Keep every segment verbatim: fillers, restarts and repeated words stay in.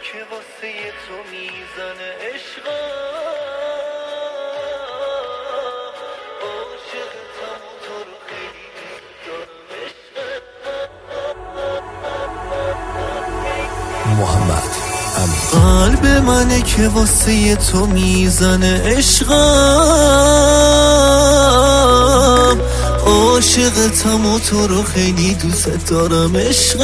که واسه تو میزنه عشقا، عاشقتم و تو رو خیلی دارم عشقا. محمد امین. قلب منه که واسه تو میزنه عشقم، عاشقتم و تو رو خیلی دوست دارم عشق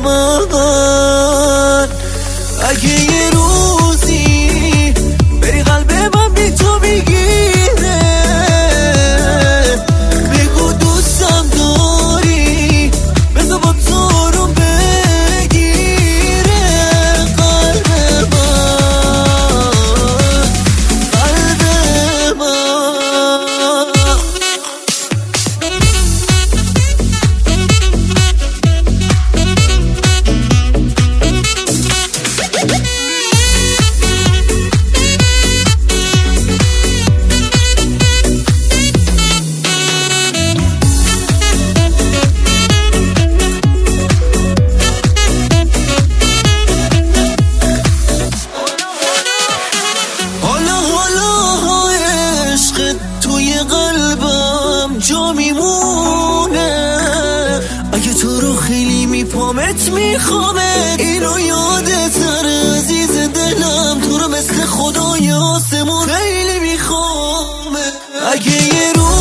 من. اگه یه روزی بری قلب من بی تو بگیره، بگو دوستم داری، بذار با تو رو بگیره قلب من، قلب من. توی قلبم جا میمونه، اگه تو رو خیلی میپامت میخوامت، اینو یادت نره عزیز دلم، تو رو مثل خدای آسمون خیلی میخوامت. اگه یه رو